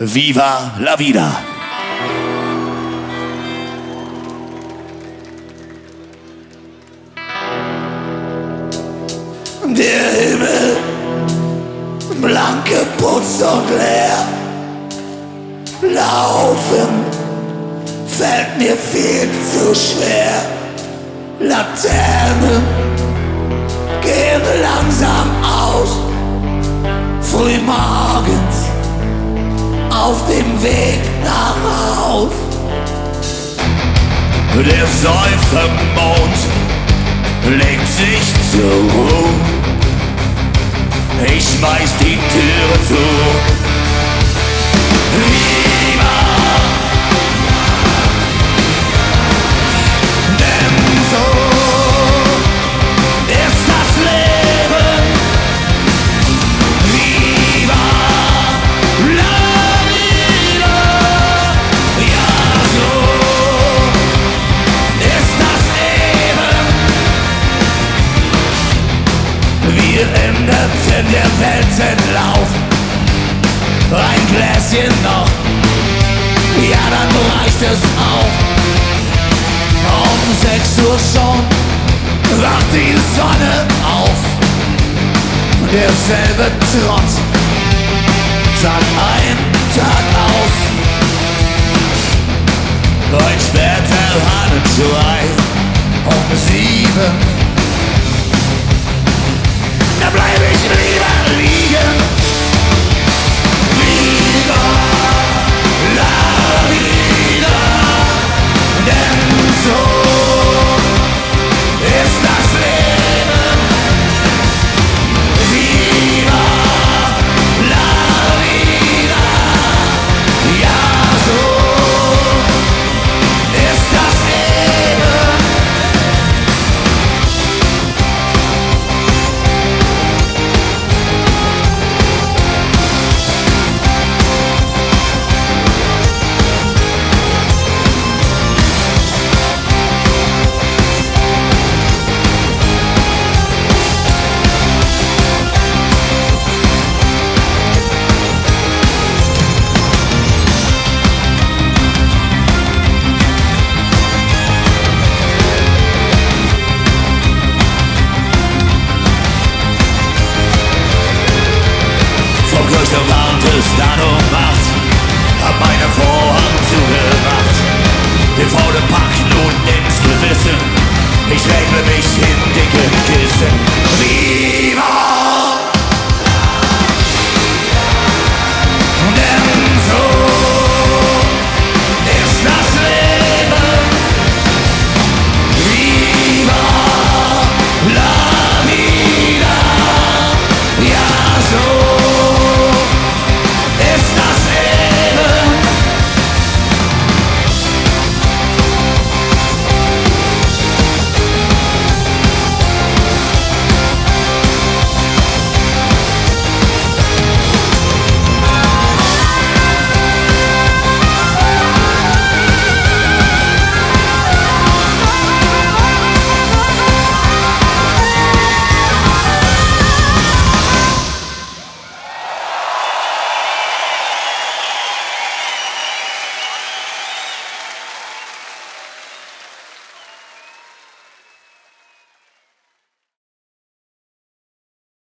Viva la vida. Der Himmel, blank geputzt und leer. Laufen fällt mir viel zu schwer. Laternen gehen langsam aus. Frühmorgens auf dem Weg nach Haus. Der Säufermond legt sich zur Ruhe. Ich schmeiß die Türe zu. Viva! Denn so ist das Leben. Viva la vida! Ja, so ist das eben. Wir änderten der Weltenlauf. Ein Gläschen noch, ja dann reicht es auch. Um 6 Uhr schon wacht die Sonne auf. Derselbe Trott, Tag ein, Tag aus. Heute später Hanenschrei, um 7